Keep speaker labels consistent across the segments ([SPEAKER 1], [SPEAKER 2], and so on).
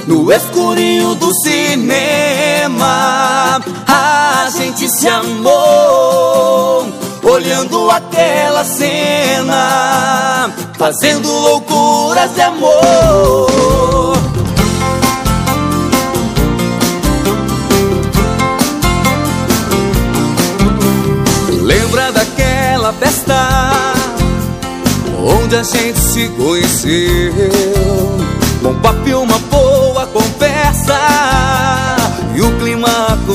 [SPEAKER 1] No escurinho do cinema a gente se amou, olhando aquela cena, fazendo loucuras de amor. Lembra daquela festa onde a gente se conheceu, com papo e uma boa conversa, e o clima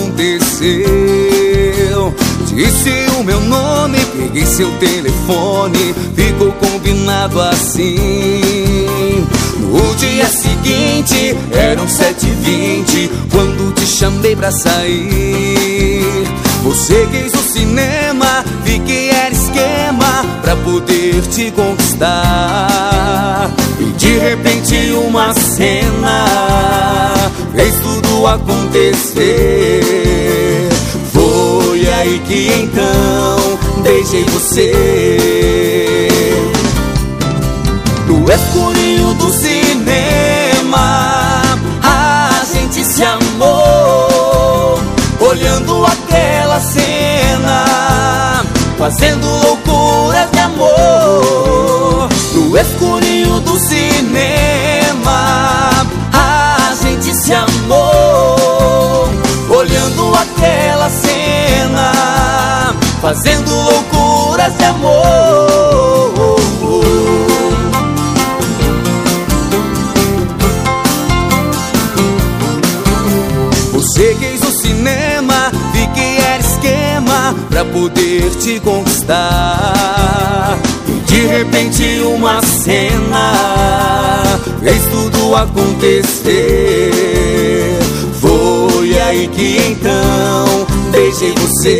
[SPEAKER 1] aconteceu. Disse o meu nome, peguei seu telefone, ficou combinado assim. No dia seguinte, eram 7h20, quando te chamei pra sair. Você quis o cinema, vi que era esquema pra poder te conquistar. E de repente uma cena fez tudo acontecer. Foi aí que então beijei você. No escurinho do cinema a gente se amou, olhando aquela cena, fazendo loucuras de amor. No escurinho do cinema a gente se amou, olhando aquela cena, fazendo loucuras de amor. Você quis o cinema, vi que era esquema pra poder te conquistar. E de repente uma cena fez tudo acontecer. Foi aí que então beijei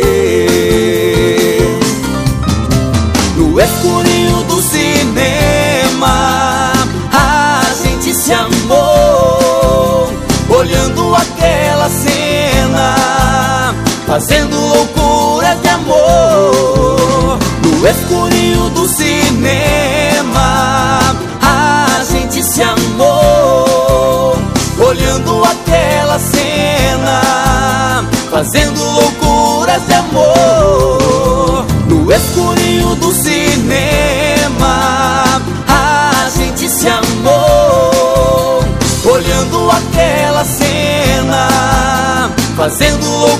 [SPEAKER 1] você. No escurinho do cinema a gente se amou, olhando aquela cena, fazendo loucuras de amor. No escurinho do cinema a gente se amou, olhando aquela cena, fazendo loucuras de amor. No escurinho do cinema a gente se amou, olhando aquela cena, fazendo loucuras